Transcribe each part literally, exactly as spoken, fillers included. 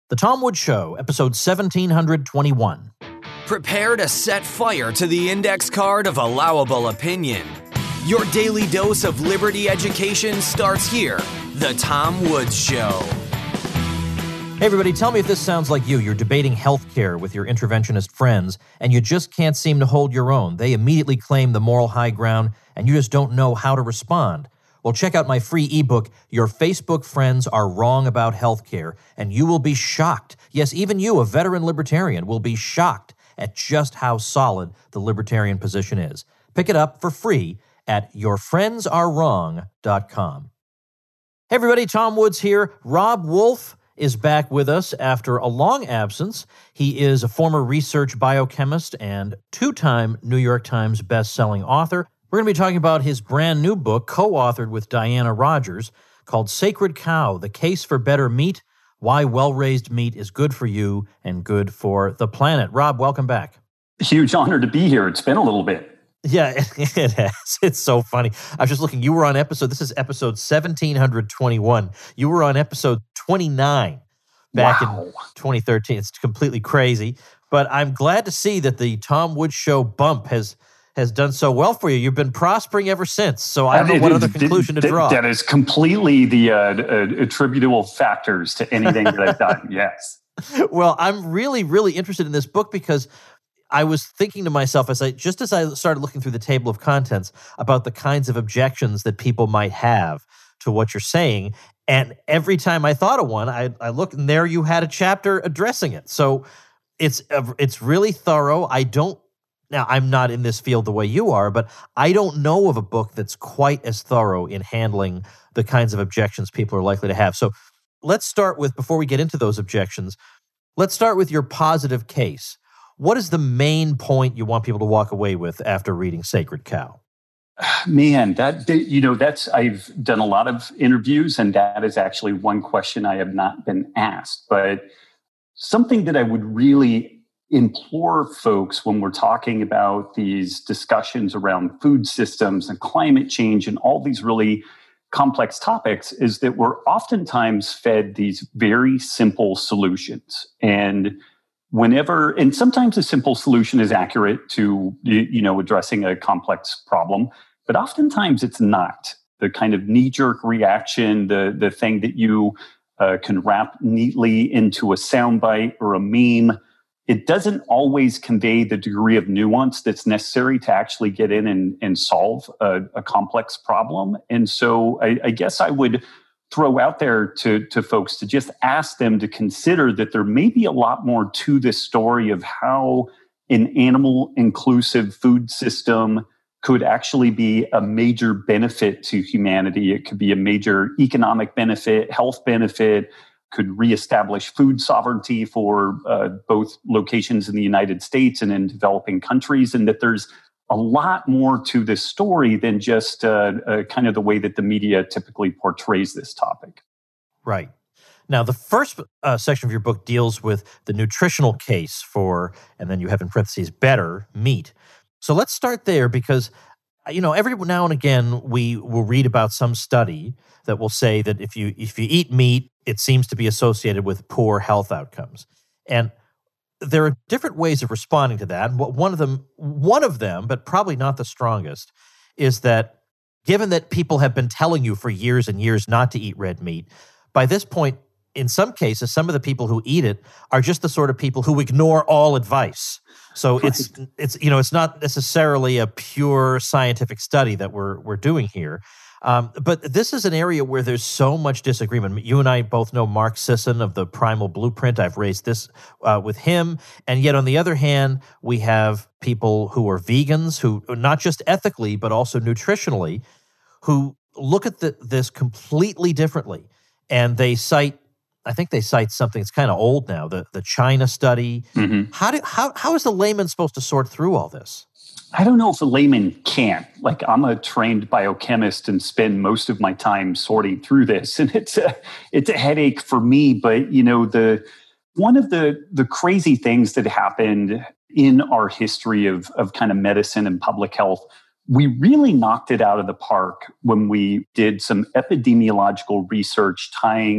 The Tom Woods Show, episode seventeen twenty-one. Prepare to set fire to the index card of allowable opinion. Your daily dose of liberty education starts here. The Tom Woods Show. Hey everybody, tell me if this sounds like you. You're debating healthcare with your interventionist friends, and you just can't seem to hold your own. They immediately claim the moral high ground, and you just don't know how to respond. Well, check out my free ebook, Your Facebook Friends Are Wrong About Healthcare, and you will be shocked. Yes, even you, a veteran libertarian, will be shocked at just how solid the libertarian position is. Pick it up for free at your friends are wrong dot com. Hey everybody, Tom Woods here. Robb Wolf is back with us after a long absence. He is a former research biochemist and two-time New York Times best-selling author. We're going to be talking about his brand new book, co-authored with Diana Rodgers, called Sacred Cow, The Case for Better Meat, Why Well-Raised Meat is Good for You and Good for the Planet. Robb, welcome back. Huge honor to be here. It's been a little bit. Yeah, it, it has. It's so funny. I was just looking. You were on episode, this is episode seventeen twenty-one. You were on episode twenty-nine back Wow. in twenty thirteen. It's completely crazy. But I'm glad to see that the Tom Woods Show bump has has done so well for you. You've been prospering ever since. So I don't know what other conclusion to draw. That is completely the uh, uh, attributable factors to anything that I've done. Yes. Well, I'm really, really interested in this book because I was thinking to myself as I just as I started looking through the table of contents about the kinds of objections that people might have to what you're saying. And every time I thought of one, I, I looked and there you had a chapter addressing it. So it's uh, it's really thorough. I don't Now, I'm not in this field the way you are, but I don't know of a book that's quite as thorough in handling the kinds of objections people are likely to have. So let's start with, before we get into those objections, let's start with your positive case. What is the main point you want people to walk away with after reading Sacred Cow? Man, that, you know, that's, I've done a lot of interviews, and that is actually one question I have not been asked. But something that I would really implore folks when we're talking about these discussions around food systems and climate change and all these really complex topics is that we're oftentimes fed these very simple solutions. And whenever, and sometimes a simple solution is accurate to, you know, addressing a complex problem, but oftentimes it's not. The kind of knee-jerk reaction, the, the thing that you uh, can wrap neatly into a soundbite or a meme, it doesn't always convey the degree of nuance that's necessary to actually get in and, and solve a, a complex problem. And so I, I guess I would throw out there to, to folks to just ask them to consider that there may be a lot more to this story of how an animal-inclusive food system could actually be a major benefit to humanity. It could be a major economic benefit, health benefit, could reestablish food sovereignty for uh, both locations in the United States and in developing countries, and that there's a lot more to this story than just uh, uh, kind of the way that the media typically portrays this topic. Right. Now, the first uh, section of your book deals with the nutritional case for, and then you have in parentheses, better meat. So let's start there because, you know, every now and again we will read about some study that will say that if you if you eat meat, it seems to be associated with poor health outcomes. And there are different ways of responding to that. One of them, one of them, but probably not the strongest, is that given that people have been telling you for years and years not to eat red meat, by this point, in some cases, some of the people who eat it are just the sort of people who ignore all advice. So right. it's it's you know it's not necessarily a pure scientific study that we're we're doing here. Um, but this is an area where there's so much disagreement. You and I both know Mark Sisson of the Primal Blueprint. I've raised this uh, with him. And yet, on the other hand, we have people who are vegans, who not just ethically, but also nutritionally, who look at the, this completely differently. And they cite, I think they cite something that's kind of old now, the, the China study. Mm-hmm. How, do, how, how is the layman supposed to sort through all this? I don't know if a layman can. Like, I'm a trained biochemist and spend most of my time sorting through this, and it's a it's a headache for me. But you know, the one of the the crazy things that happened in our history of of kind of medicine and public health, we really knocked it out of the park when we did some epidemiological research tying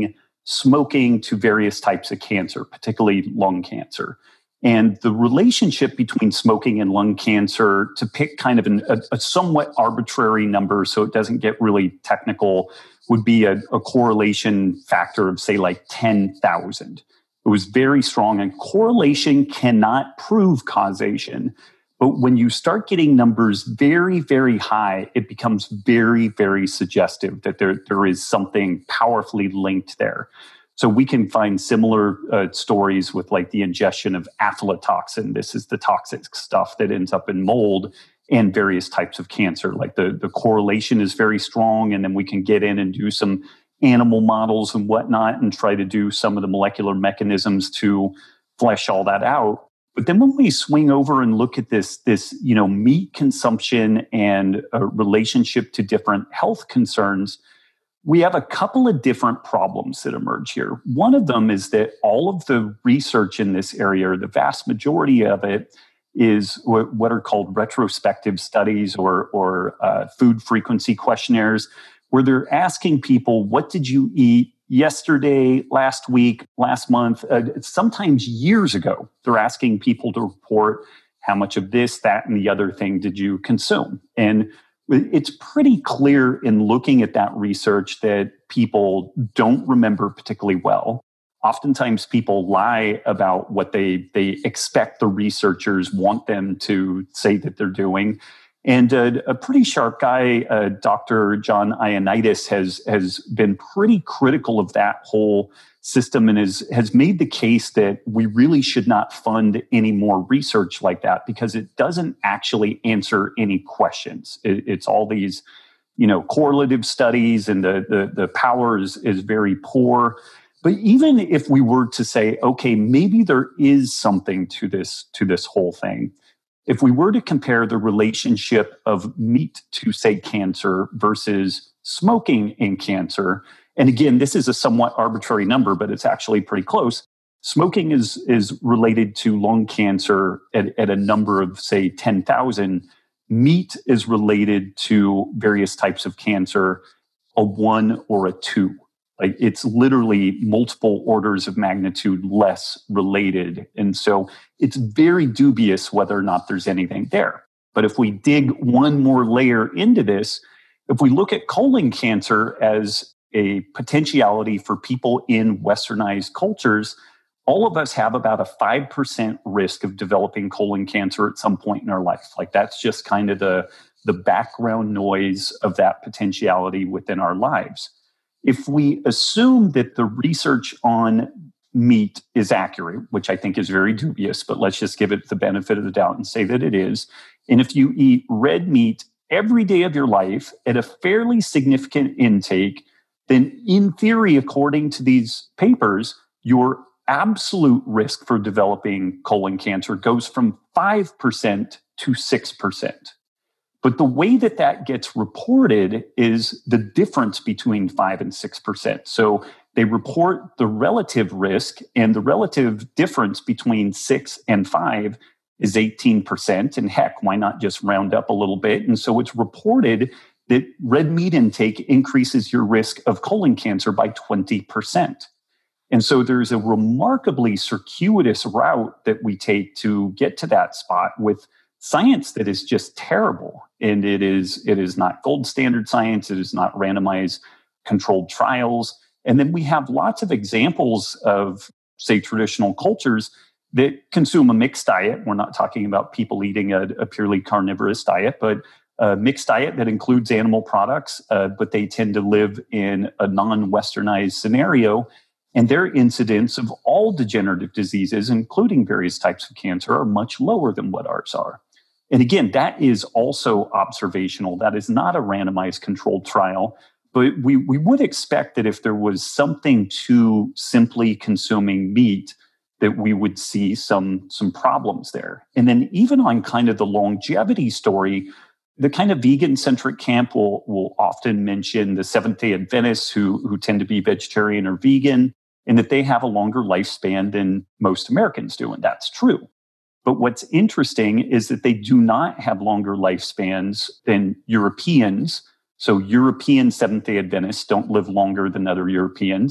smoking to various types of cancer, particularly lung cancer. And the relationship between smoking and lung cancer, to pick kind of an, a, a somewhat arbitrary number so it doesn't get really technical, would be a, a correlation factor of, say, like ten thousand. It was very strong, and correlation cannot prove causation. But when you start getting numbers very, very high, it becomes very, very suggestive that there, there is something powerfully linked there. So we can find similar uh, stories with like the ingestion of aflatoxin. This is the toxic stuff that ends up in mold and various types of cancer. Like the, the correlation is very strong, and then we can get in and do some animal models and whatnot and try to do some of the molecular mechanisms to flesh all that out. But then when we swing over and look at this, this you know, meat consumption and a relationship to different health concerns, we have a couple of different problems that emerge here. One of them is that all of the research in this area, the vast majority of it, is what are called retrospective studies or, or uh, food frequency questionnaires, where they're asking people, what did you eat yesterday, last week, last month, uh, sometimes years ago? They're asking people to report how much of this, that, and the other thing did you consume. And it's pretty clear in looking at that research that people don't remember particularly well. Oftentimes people lie about what they, they expect the researchers want them to say that they're doing. And uh, a pretty sharp guy, uh, Doctor John Ioannidis, has has been pretty critical of that whole system and is, has made the case that we really should not fund any more research like that because it doesn't actually answer any questions. It, it's all these, you know, correlative studies, and the the, the power is, is very poor. But even if we were to say, okay, maybe there is something to this to this whole thing. If we were to compare the relationship of meat to, say, cancer versus smoking in cancer, and again, this is a somewhat arbitrary number, but it's actually pretty close. Smoking is, is related to lung cancer at, at a number of, say, ten thousand. Meat is related to various types of cancer, a one or a two. Like it's literally multiple orders of magnitude less related. And so it's very dubious whether or not there's anything there. But if we dig one more layer into this, if we look at colon cancer as a potentiality for people in westernized cultures, all of us have about a five percent risk of developing colon cancer at some point in our life. Like that's just kind of the, the background noise of that potentiality within our lives. If we assume that the research on meat is accurate, which I think is very dubious, but let's just give it the benefit of the doubt and say that it is. And if you eat red meat every day of your life at a fairly significant intake, then in theory, according to these papers, your absolute risk for developing colon cancer goes from five percent to six percent. But the way that that gets reported is the difference between five and six percent. So they report the relative risk, and the relative difference between six and five is eighteen percent. And heck, why not just round up a little bit? And so it's reported that red meat intake increases your risk of colon cancer by twenty percent. And so there's a remarkably circuitous route that we take to get to that spot with science that is just terrible. And it is it is not gold standard science. It is not randomized controlled trials. And then we have lots of examples of, say, traditional cultures that consume a mixed diet. We're not talking about people eating a, a purely carnivorous diet, but a mixed diet that includes animal products, uh, but they tend to live in a non-Westernized scenario. And their incidence of all degenerative diseases, including various types of cancer, are much lower than what ours are. And again, that is also observational. That is not a randomized controlled trial. But we, we would expect that if there was something to simply consuming meat, that we would see some, some problems there. And then even on kind of the longevity story, the kind of vegan-centric camp will, will often mention the Seventh-day Adventists who, who tend to be vegetarian or vegan, and that they have a longer lifespan than most Americans do, and that's true. But what's interesting is that they do not have longer lifespans than Europeans. So European Seventh-day Adventists don't live longer than other Europeans.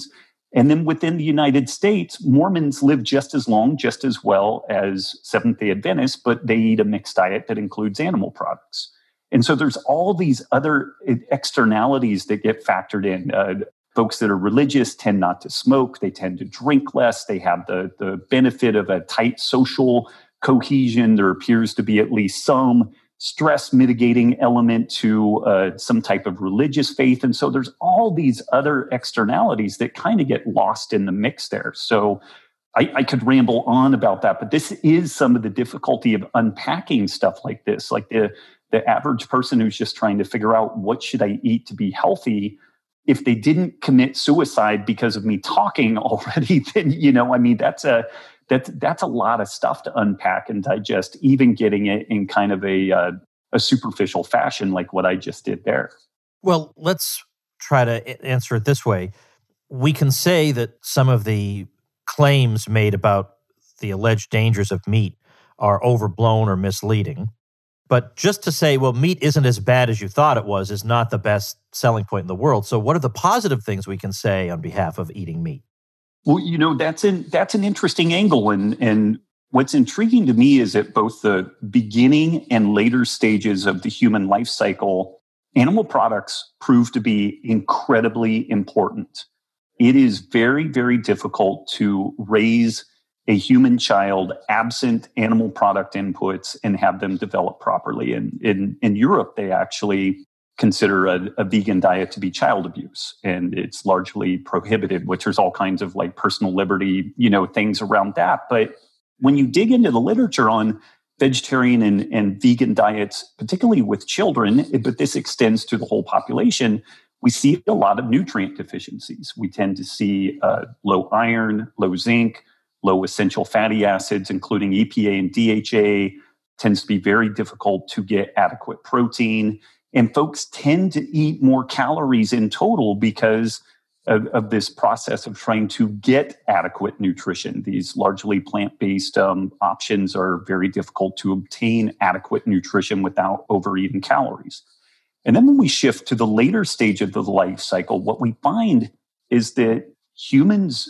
And then within the United States, Mormons live just as long, just as well as Seventh-day Adventists, but they eat a mixed diet that includes animal products. And so there's all these other externalities that get factored in. Uh, folks that are religious tend not to smoke. They tend to drink less. They have the, the benefit of a tight social cohesion. There appears to be at least some stress mitigating element to uh, some type of religious faith. And so there's all these other externalities that kind of get lost in the mix there. So I, I could ramble on about that, but this is some of the difficulty of unpacking stuff like this. Like the, the average person who's just trying to figure out what should I eat to be healthy, if they didn't commit suicide because of me talking already, then, you know, I mean, that's a, That's, that's a lot of stuff to unpack and digest, even getting it in kind of a, uh, a superficial fashion like what I just did there. Well, let's try to answer it this way. We can say that some of the claims made about the alleged dangers of meat are overblown or misleading. But just to say, well, meat isn't as bad as you thought it was is not the best selling point in the world. So what are the positive things we can say on behalf of eating meat? Well, you know, that's an, that's an interesting angle. And, and what's intriguing to me is at both the beginning and later stages of the human life cycle, animal products prove to be incredibly important. It is very, very difficult to raise a human child absent animal product inputs and have them develop properly. And in, in Europe, they actually consider a, a vegan diet to be child abuse, and it's largely prohibited, which there's all kinds of like personal liberty, you know, things around that. But when you dig into the literature on vegetarian and, and vegan diets, particularly with children, but this extends to the whole population, we see a lot of nutrient deficiencies. We tend to see uh, low iron, low zinc, low essential fatty acids, including E P A and D H A. Tends to be very difficult to get adequate protein. And folks tend to eat more calories in total because of, of this process of trying to get adequate nutrition. These largely plant-based um, options are very difficult to obtain adequate nutrition without overeating calories. And then when we shift to the later stage of the life cycle, what we find is that humans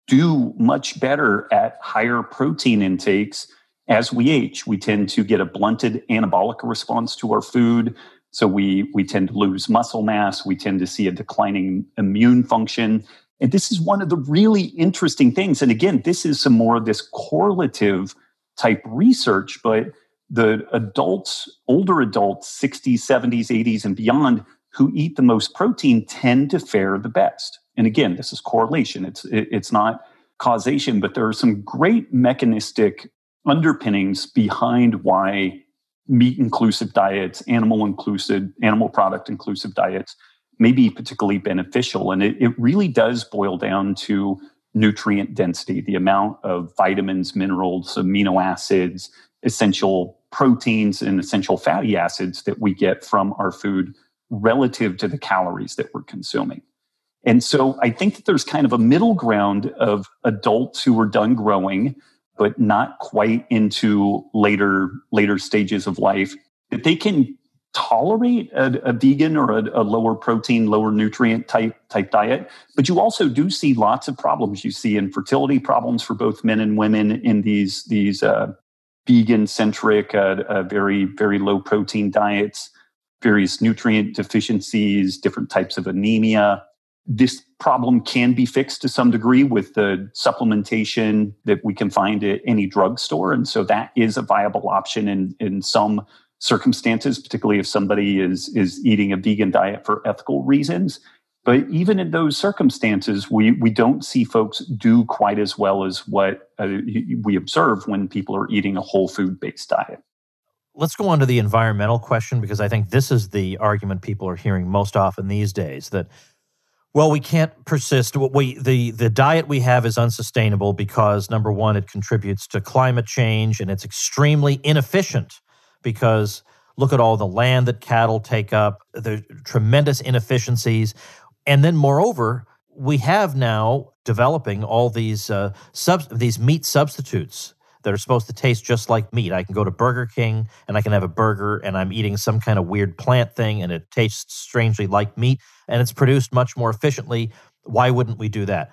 do much better at higher protein intakes as we age. We tend to get a blunted anabolic response to our food. So we, we tend to lose muscle mass. We tend to see a declining immune function. And this is one of the really interesting things. And again, this is some more of this correlative type research, but the adults, older adults, sixties, seventies, eighties, and beyond, who eat the most protein tend to fare the best. And again, this is correlation. It's, it's not causation, but there are some great mechanistic underpinnings behind why meat-inclusive diets, animal-inclusive, animal product-inclusive diets may be particularly beneficial. And it, it really does boil down to nutrient density, the amount of vitamins, minerals, amino acids, essential proteins, and essential fatty acids that we get from our food relative to the calories that we're consuming. And so I think that there's kind of a middle ground of adults who are done growing but not quite into later later stages of life, that they can tolerate a, a vegan or a, a lower protein, lower nutrient type type diet. But you also do see lots of problems. You see infertility problems for both men and women in these these uh, vegan-centric, uh, uh, very, very low protein diets, various nutrient deficiencies, different types of anemia. This problem can be fixed to some degree with the supplementation that we can find at any drugstore. And so that is a viable option in, in some circumstances, particularly if somebody is, is eating a vegan diet for ethical reasons. But even in those circumstances, we, we don't see folks do quite as well as what uh, we observe when people are eating a whole food-based diet. Let's go on to the environmental question, because I think this is the argument people are hearing most often these days, that well, we can't persist. We, the, the diet we have is unsustainable because, number one, it contributes to climate change, and it's extremely inefficient because look at all the land that cattle take up, the tremendous inefficiencies. And then, moreover, we have now developing all these uh, sub- these meat substitutes that are supposed to taste just like meat. I can go to Burger King, and I can have a burger, and I'm eating some kind of weird plant thing, and it tastes strangely like meat, and it's produced much more efficiently. Why wouldn't we do that?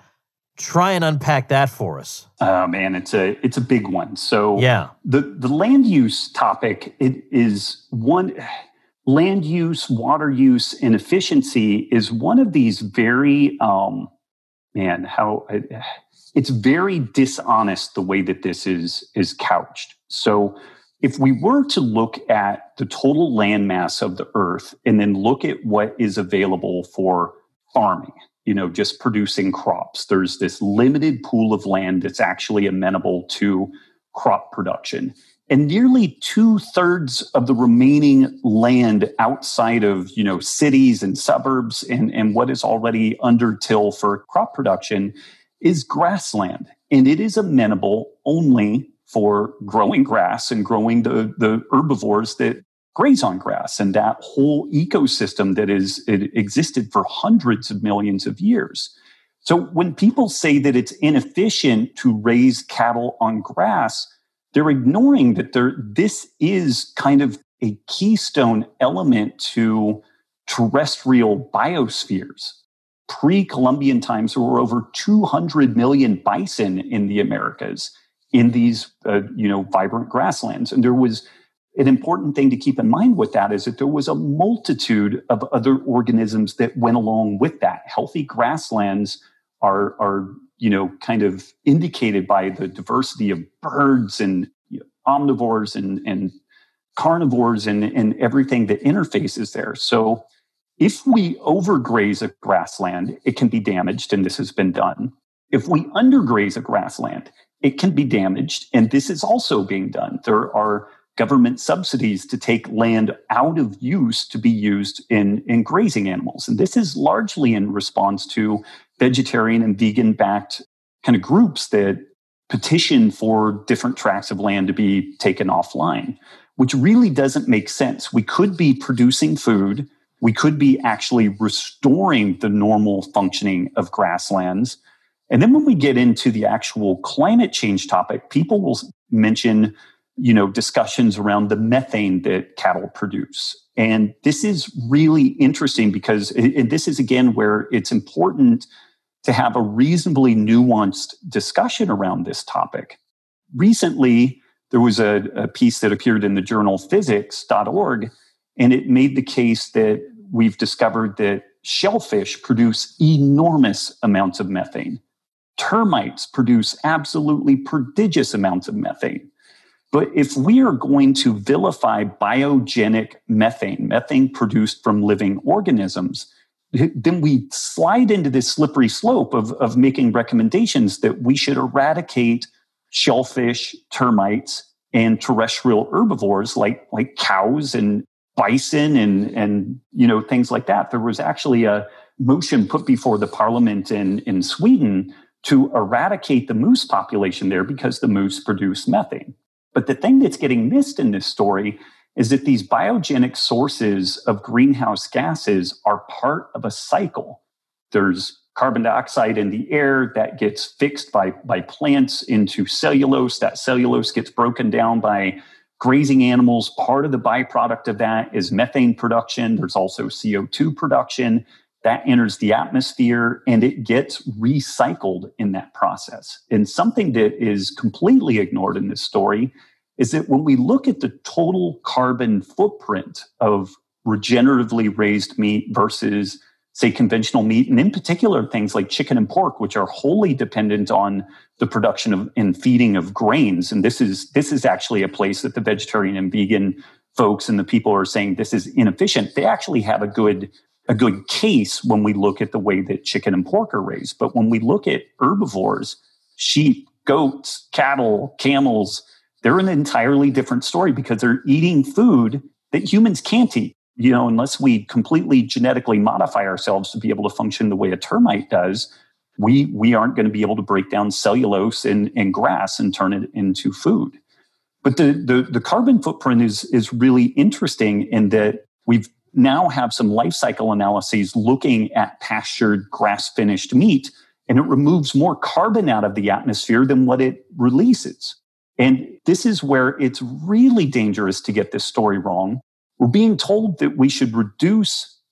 Try and unpack that for us. Oh man, it's a it's a big one. So yeah. the, the land use topic, it is one land use, water use, and efficiency is one of these very um, man, how it's very dishonest the way that this is is couched. So if we were to look at the total land mass of the earth and then look at what is available for farming, you know, just producing crops, there's this limited pool of land that's actually amenable to crop production. And nearly two thirds of the remaining land outside of, you know, cities and suburbs and, and what is already under till for crop production is grassland. And it is amenable only for growing grass and growing the, the herbivores that graze on grass and that whole ecosystem that is it existed for hundreds of millions of years. So when people say that it's inefficient to raise cattle on grass, they're ignoring that there, this is kind of a keystone element to terrestrial biospheres. Pre-Columbian times, there were over two hundred million bison in the Americas in these, uh, you know, vibrant grasslands. And there was an important thing to keep in mind with that is that there was a multitude of other organisms that went along with that. Healthy grasslands are, are you know, kind of indicated by the diversity of birds and you know, omnivores and, and carnivores and, and everything that interfaces there. So if we overgraze a grassland, it can be damaged, and this has been done. If we undergraze a grassland, it can be damaged, and this is also being done. There are government subsidies to take land out of use to be used in, in grazing animals. And this is largely in response to vegetarian and vegan-backed kind of groups that petition for different tracts of land to be taken offline, which really doesn't make sense. We could be producing food. We could be actually restoring the normal functioning of grasslands. And then when we get into the actual climate change topic, people will mention, you know, discussions around the methane that cattle produce. And this is really interesting because and this is, again, where it's important to have a reasonably nuanced discussion around this topic. Recently, there was a, a piece that appeared in the journal physics dot org, and it made the case that we've discovered that shellfish produce enormous amounts of methane. Termites produce absolutely prodigious amounts of methane. But if we are going to vilify biogenic methane, methane produced from living organisms, then we slide into this slippery slope of, of making recommendations that we should eradicate shellfish, termites, and terrestrial herbivores like, like cows and bison and, and you know things like that. There was actually a motion put before the parliament in, in Sweden to eradicate the moose population there because the moose produce methane. But the thing that's getting missed in this story is that these biogenic sources of greenhouse gases are part of a cycle. There's carbon dioxide in the air that gets fixed by, by plants into cellulose. That cellulose gets broken down by grazing animals. Part of the byproduct of that is methane production. There's also C O two production. That enters the atmosphere and it gets recycled in that process. And something that is completely ignored in this story is that when we look at the total carbon footprint of regeneratively raised meat versus, say, conventional meat, and in particular things like chicken and pork, which are wholly dependent on the production of and feeding of grains. And this is this is actually a place that the vegetarian and vegan folks and the people are saying this is inefficient. They actually have a good a good case when we look at the way that chicken and pork are raised. But when we look at herbivores, sheep, goats, cattle, camels, they're an entirely different story because they're eating food that humans can't eat. You know, unless we completely genetically modify ourselves to be able to function the way a termite does, we we aren't going to be able to break down cellulose and, and grass and turn it into food. But the, the, the carbon footprint is, is really interesting in that we've now have some life cycle analyses looking at pastured grass-finished meat, and it removes more carbon out of the atmosphere than what it releases. And this is where it's really dangerous to get this story wrong. We're being told that we should reduce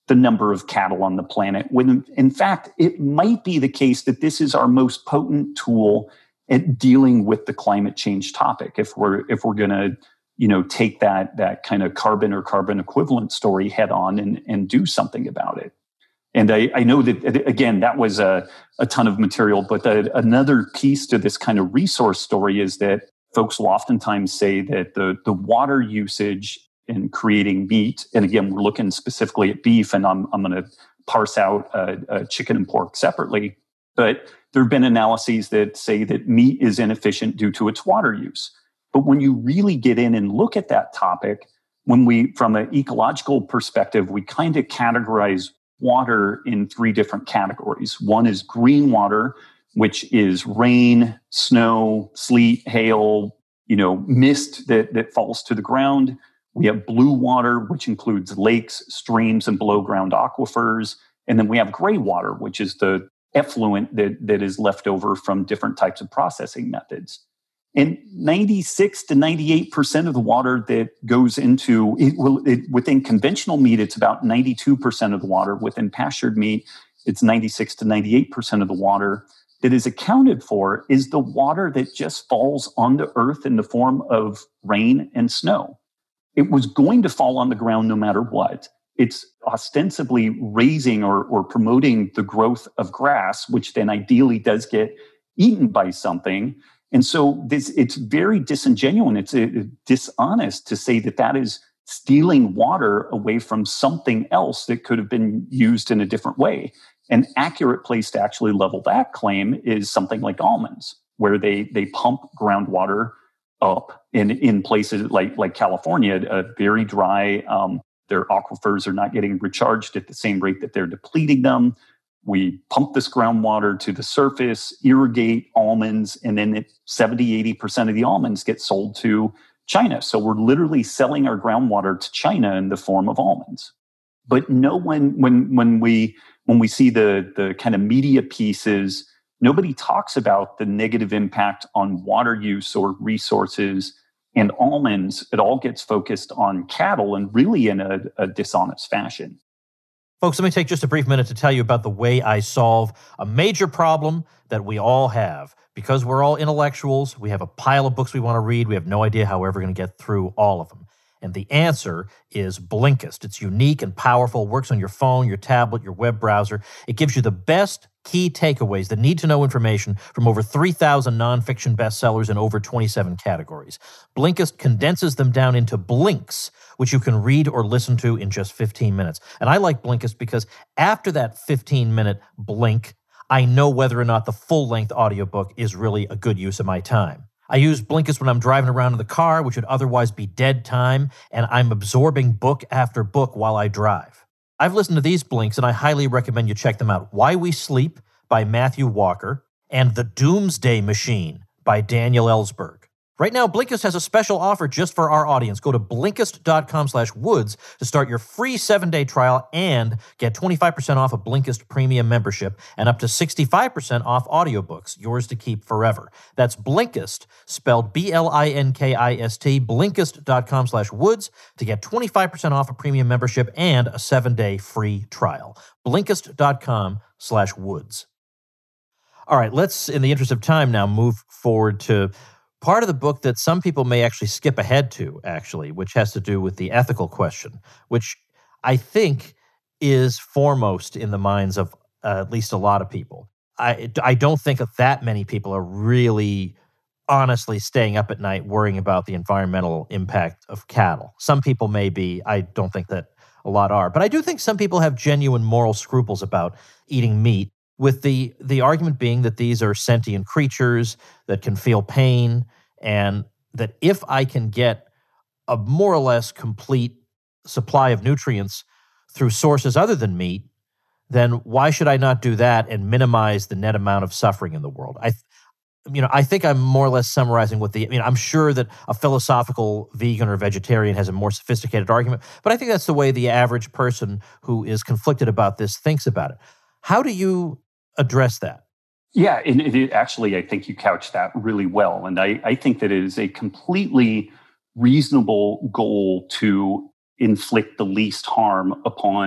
the number of cattle on the planet, when in fact, it might be the case that this is our most potent tool at dealing with the climate change topic. If we're if we're going to, you know, take that that kind of carbon or carbon equivalent story head on and, and do something about it. And I, I know that, again, that was a, a ton of material, but the, another piece to this kind of resource story is that folks will oftentimes say that the, the water usage in creating meat, and again, we're looking specifically at beef, and I'm, I'm going to parse out uh, uh, chicken and pork separately, but there have been analyses that say that meat is inefficient due to its water use. But when you really get in and look at that topic, when we, from an ecological perspective, we kind of categorize water in three different categories. One is green water, which is rain, snow, sleet, hail, you know, mist that, that falls to the ground. We have blue water, which includes lakes, streams, and below ground aquifers. And then we have gray water, which is the effluent that, that is left over from different types of processing methods. And ninety-six to ninety-eight percent of the water that goes into, it will, it, within conventional meat, it's about ninety-two percent of the water. Within pastured meat, it's ninety-six to ninety-eight percent of the water that is accounted for is the water that just falls on the earth in the form of rain and snow. It was going to fall on the ground no matter what. It's ostensibly raising or, or promoting the growth of grass, which then ideally does get eaten by something. And so this, it's very disingenuous. It's uh, dishonest to say that that is stealing water away from something else that could have been used in a different way. An accurate place to actually level that claim is something like almonds, where they they pump groundwater up in, in places like, like California, uh, very dry. Um, their aquifers are not getting recharged at the same rate that they're depleting them. We pump this groundwater to the surface, irrigate almonds, and then it, seventy, eighty percent of the almonds get sold to China. So we're literally selling our groundwater to China in the form of almonds. But no one, when when we when we see the the kind of media pieces, nobody talks about the negative impact on water use or resources and almonds. It all gets focused on cattle, and really in a, a dishonest fashion. Folks, let me take just a brief minute to tell you about the way I solve a major problem that we all have. Because we're all intellectuals, we have a pile of books we want to read, we have no idea how we're ever going to get through all of them. And the answer is Blinkist. It's unique and powerful, works on your phone, your tablet, your web browser. It gives you the best key takeaways, the need-to-know information from over three thousand nonfiction bestsellers in over twenty-seven categories. Blinkist condenses them down into blinks, which you can read or listen to in just fifteen minutes. And I like Blinkist because after that fifteen-minute blink, I know whether or not the full-length audiobook is really a good use of my time. I use Blinkist when I'm driving around in the car, which would otherwise be dead time, and I'm absorbing book after book while I drive. I've listened to these blinks, and I highly recommend you check them out. Why We Sleep by Matthew Walker and The Doomsday Machine by Daniel Ellsberg. Right now, Blinkist has a special offer just for our audience. Go to Blinkist.com slash Woods to start your free seven-day trial and get twenty-five percent off a Blinkist premium membership and up to sixty-five percent off audiobooks, yours to keep forever. That's Blinkist, spelled B L I N K I S T, Blinkist.com slash Woods to get twenty-five percent off a premium membership and a seven-day free trial. Blinkist.com slash Woods. All right, let's, in the interest of time now, move forward to part of the book that some people may actually skip ahead to, actually, which has to do with the ethical question, which I think is foremost in the minds of uh, at least a lot of people. I, I don't think that many people are really honestly staying up at night worrying about the environmental impact of cattle. Some people may be. I don't think that a lot are. But I do think some people have genuine moral scruples about eating meat, with the the argument being that these are sentient creatures that can feel pain, and that if I can get a more or less complete supply of nutrients through sources other than meat, then why should I not do that and minimize the net amount of suffering in the world? I, you know, I think I'm more or less summarizing what the, I mean, I'm sure that a philosophical vegan or vegetarian has a more sophisticated argument, but I think that's the way the average person who is conflicted about this thinks about it. How do you address that? Yeah, and it, it actually, I think you couched that really well. And I, I think that it is a completely reasonable goal to inflict the least harm upon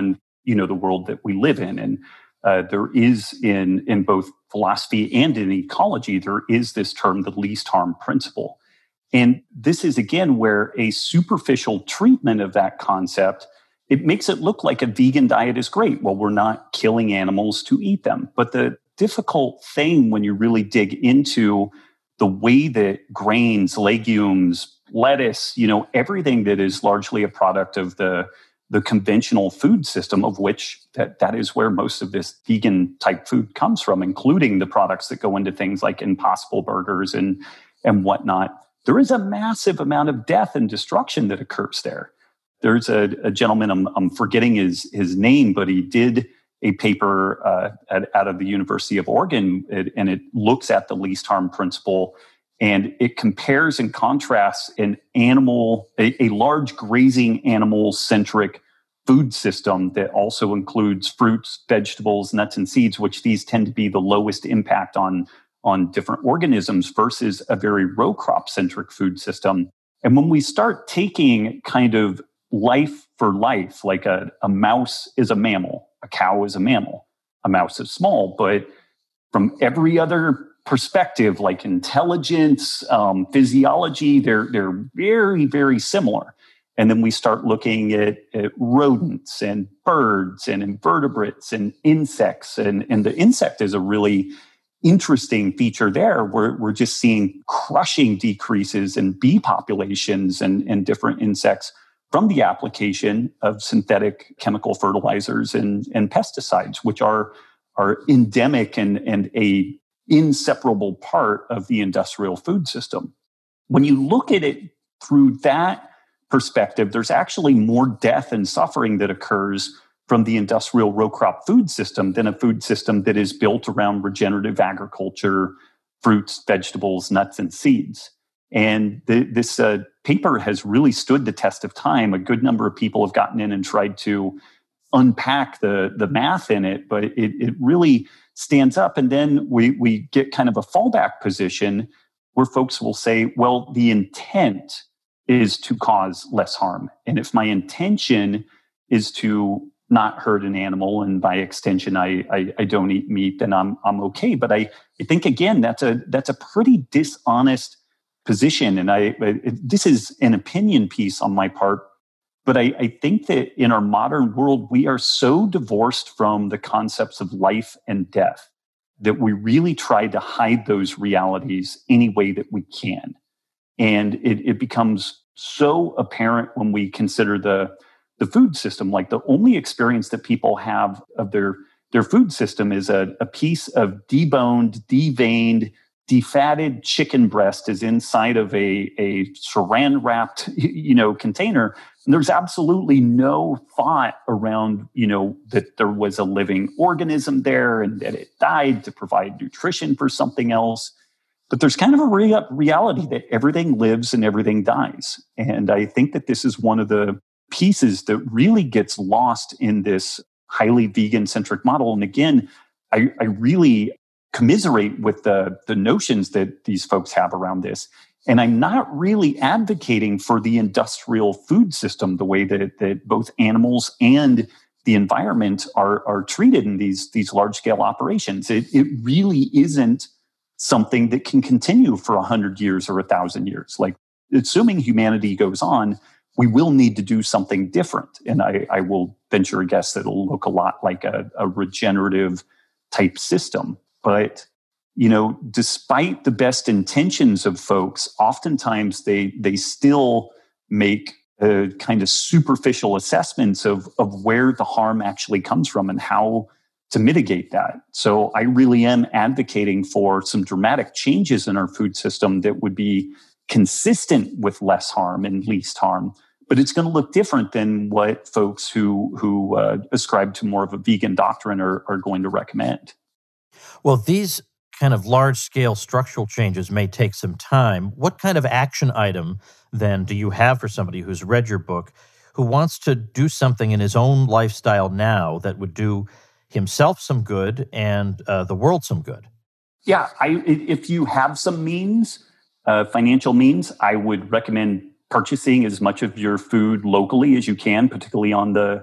you know, the world that we live in. And uh, there is in, in both philosophy and in ecology, there is this term, the least harm principle. And this is, again, where a superficial treatment of that concept, it makes it look like a vegan diet is great. Well, we're not killing animals to eat them. But the difficult thing when you really dig into the way that grains, legumes, lettuce, you know, everything that is largely a product of the, the conventional food system, of which that, that is where most of this vegan type food comes from, including the products that go into things like Impossible Burgers and, and whatnot. There is a massive amount of death and destruction that occurs there. There's a, a gentleman, I'm, I'm forgetting his, his name, but he did a paper uh, at, out of the University of Oregon, it, and it looks at the least harm principle, and it compares and contrasts an animal, a, a large grazing animal-centric food system that also includes fruits, vegetables, nuts, and seeds, which these tend to be the lowest impact on, on different organisms, versus a very row crop-centric food system. And when we start taking kind of life for life, like a, a mouse is a mammal, a cow is a mammal, a mouse is small, but from every other perspective, like intelligence, um, physiology, they're, they're very, very similar. And then we start looking at, at rodents and birds and invertebrates and insects. And, and the insect is a really interesting feature there. We're, we're just seeing crushing decreases in bee populations and, and different insects from the application of synthetic chemical fertilizers and, and pesticides, which are, are endemic and, and a inseparable part of the industrial food system. When you look at it through that perspective, there's actually more death and suffering that occurs from the industrial row crop food system than a food system that is built around regenerative agriculture, fruits, vegetables, nuts, and seeds. And the, this uh, paper has really stood the test of time. A good number of people have gotten in and tried to unpack the, the math in it, but it, it really stands up. And then we, we get kind of a fallback position where folks will say, well, the intent is to cause less harm. And if my intention is to not hurt an animal, and by extension, I, I, I don't eat meat, then I'm I'm okay. But I, I think, again, that's a that's a pretty dishonest position. And I, I this is an opinion piece on my part, but I, I think that in our modern world, we are so divorced from the concepts of life and death that we really try to hide those realities any way that we can. And it, it becomes so apparent when we consider the the food system. Like, the only experience that people have of their, their food system is a, a piece of deboned, deveined, defatted chicken breast is inside of a, a saran wrapped, you know, container. And there's absolutely no thought around, you know, that there was a living organism there and that it died to provide nutrition for something else. But there's kind of a rea- reality that everything lives and everything dies. And I think that this is one of the pieces that really gets lost in this highly vegan-centric model. And again, I, I really commiserate with the, the notions that these folks have around this. And I'm not really advocating for the industrial food system, the way that, that both animals and the environment are, are treated in these, these large-scale operations. It, it really isn't something that can continue for one hundred years or one thousand years. Like, assuming humanity goes on, we will need to do something different. And I, I will venture a guess that it'll look a lot like a, a regenerative type system. But, you know, despite the best intentions of folks, oftentimes they they still make uh, kind of superficial assessments of, of where the harm actually comes from and how to mitigate that. So I really am advocating for some dramatic changes in our food system that would be consistent with less harm and least harm. But it's going to look different than what folks who who uh, ascribe to more of a vegan doctrine are, are going to recommend. Well, these kind of large-scale structural changes may take some time. What kind of action item, then, do you have for somebody who's read your book, who wants to do something in his own lifestyle now that would do himself some good and uh, the world some good? Yeah, I, if you have some means, uh, financial means, I would recommend purchasing as much of your food locally as you can, particularly on the, the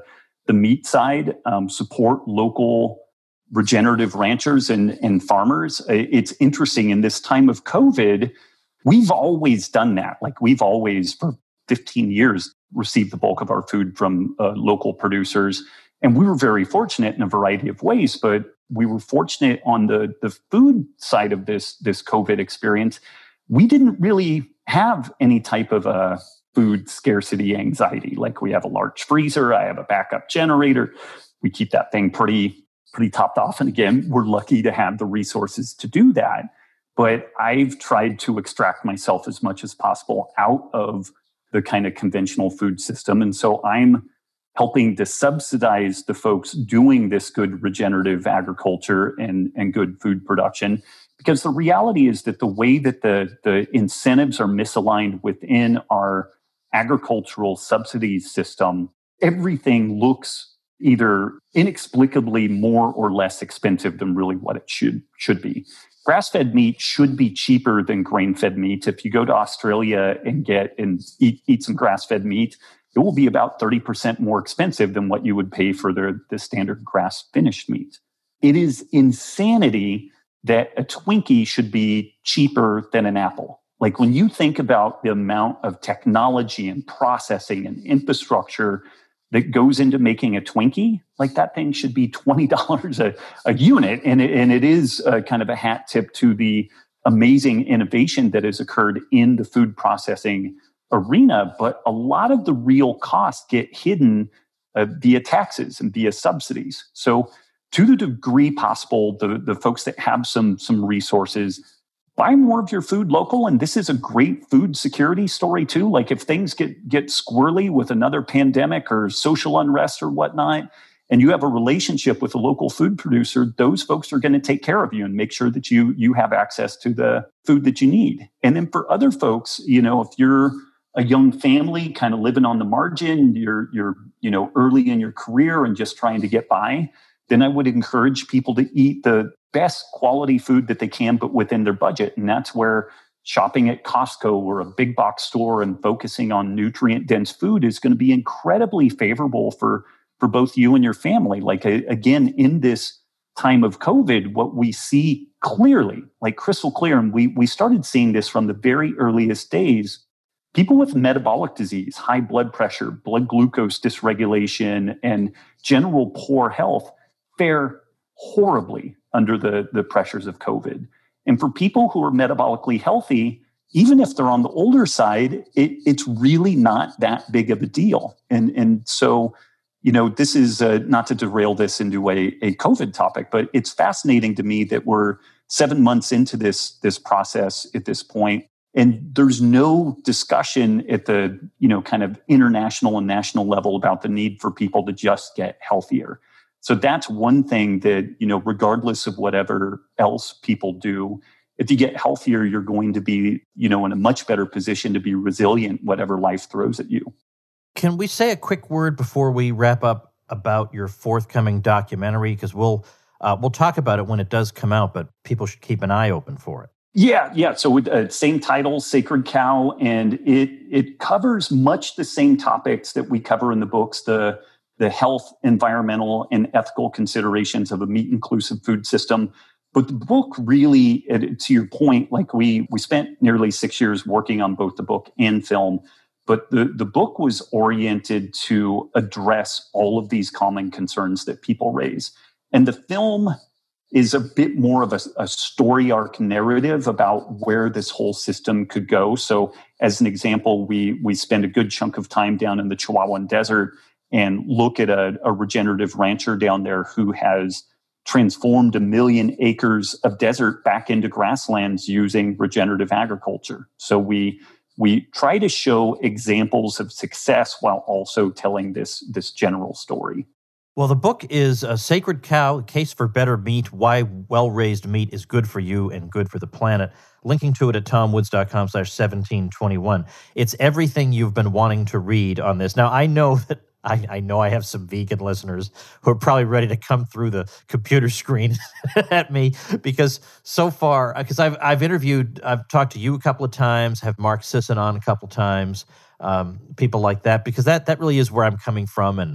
the meat side, um, support local regenerative ranchers and, and farmers. It's interesting in this time of COVID, we've always done that. Like we've always, for fifteen years, received the bulk of our food from uh, local producers. And we were very fortunate in a variety of ways, but we were fortunate on the, the food side of this, this COVID experience. We didn't really have any type of a food scarcity anxiety. Like we have a large freezer, I have a backup generator. We keep that thing pretty pretty topped off. And again, we're lucky to have the resources to do that. But I've tried to extract myself as much as possible out of the kind of conventional food system. And so I'm helping to subsidize the folks doing this good regenerative agriculture and, and good food production. Because the reality is that the way that the, the incentives are misaligned within our agricultural subsidies system, everything looks either inexplicably more or less expensive than really what it should should be. Grass-fed meat should be cheaper than grain-fed meat. If you go to Australia and get and eat, eat some grass-fed meat, it will be about thirty percent more expensive than what you would pay for the, the standard grass-finished meat. It is insanity that a Twinkie should be cheaper than an apple. Like when you think about the amount of technology and processing and infrastructure that goes into making a Twinkie, like that thing should be twenty dollars a, a unit. And it, and it is a kind of a hat tip to the amazing innovation that has occurred in the food processing arena. But a lot of the real costs get hidden uh, via taxes and via subsidies. So to the degree possible, the, the folks that have some, some resources, buy more of your food local. And this is a great food security story too. Like if things get, get squirrely with another pandemic or social unrest or whatnot, and you have a relationship with a local food producer, those folks are going to take care of you and make sure that you, you have access to the food that you need. And then for other folks, you know, if you're a young family kind of living on the margin, you're, you're, you know, early in your career and just trying to get by, then I would encourage people to eat the best quality food that they can, but within their budget. And that's where shopping at Costco or a big box store and focusing on nutrient-dense food is going to be incredibly favorable for, for both you and your family. Like, again, in this time of COVID, what we see clearly, like crystal clear, and we, we started seeing this from the very earliest days, people with metabolic disease, high blood pressure, blood glucose dysregulation, and general poor health fare horribly under the, the pressures of COVID. And for people who are metabolically healthy, even if they're on the older side, it, it's really not that big of a deal. And, and so, you know, this is uh, not to derail this into a, a COVID topic, but it's fascinating to me that we're seven months into this, this process at this point, and there's no discussion at the, you know, kind of international and national level about the need for people to just get healthier. So that's one thing that, you know, regardless of whatever else people do, if you get healthier, you're going to be, you know, in a much better position to be resilient, whatever life throws at you. Can we say a quick word before we wrap up about your forthcoming documentary? Because we'll uh, we'll talk about it when it does come out, but people should keep an eye open for it. Yeah, yeah. So uh, same title, Sacred Cow, and it it covers much the same topics that we cover in the books, the the health, environmental, and ethical considerations of a meat-inclusive food system. But the book really, to your point, like we we spent nearly six years working on both the book and film, but the, the book was oriented to address all of these common concerns that people raise. And the film is a bit more of a, a story arc narrative about where this whole system could go. So as an example, we we spend a good chunk of time down in the Chihuahuan Desert and look at a, a regenerative rancher down there who has transformed a million acres of desert back into grasslands using regenerative agriculture. So we we try to show examples of success while also telling this, this general story. Well, the book is A Sacred Cow, Case for Better Meat, Why Well-Raised Meat is Good for You and Good for the Planet. Linking to it at tomwoods.com slash 1721. It's everything you've been wanting to read on this. Now, I know that I, I know I have some vegan listeners who are probably ready to come through the computer screen at me because so far, because I've I've interviewed, I've talked to you a couple of times, have Mark Sisson on a couple of times, um, people like that, because that that really is where I'm coming from, and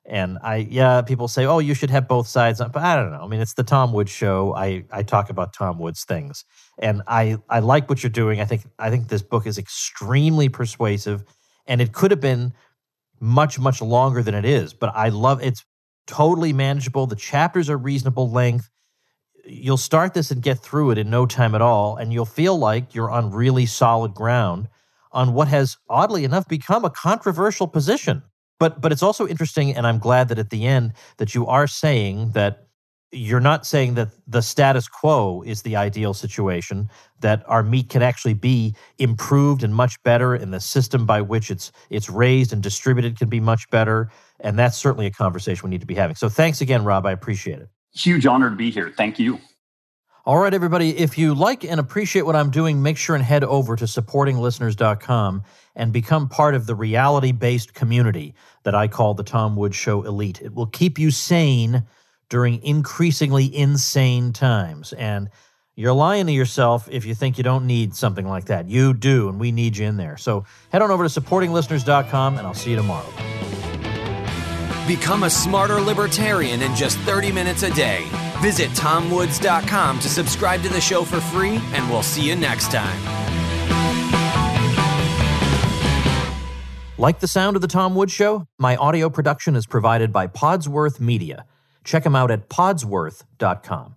And I, yeah, people say, oh, you should have both sides. But I don't know. I mean, it's the Tom Woods Show. I, I talk about Tom Woods things. And I, I like what you're doing. I think I think this book is extremely persuasive. And it could have been much, much longer than it is. But I love it's totally manageable. The chapters are reasonable length. You'll start this and get through it in no time at all. And you'll feel like you're on really solid ground on what has, oddly enough, become a controversial position. But but it's also interesting, and I'm glad that at the end that you are saying that you're not saying that the status quo is the ideal situation, that our meat can actually be improved and much better, and the system by which it's it's raised and distributed can be much better. And that's certainly a conversation we need to be having. So thanks again, Rob. I appreciate it. Huge honor to be here. Thank you. All right, everybody, if you like and appreciate what I'm doing, make sure and head over to supporting listeners dot com and become part of the reality-based community that I call the Tom Woods Show Elite. It will keep you sane during increasingly insane times. And you're lying to yourself if you think you don't need something like that. You do, and we need you in there. So head on over to supporting listeners dot com, and I'll see you tomorrow. Become a smarter libertarian in just thirty minutes a day. Visit tom woods dot com to subscribe to the show for free, and we'll see you next time. Like the sound of The Tom Woods Show? My audio production is provided by Podsworth Media. Check them out at podsworth dot com.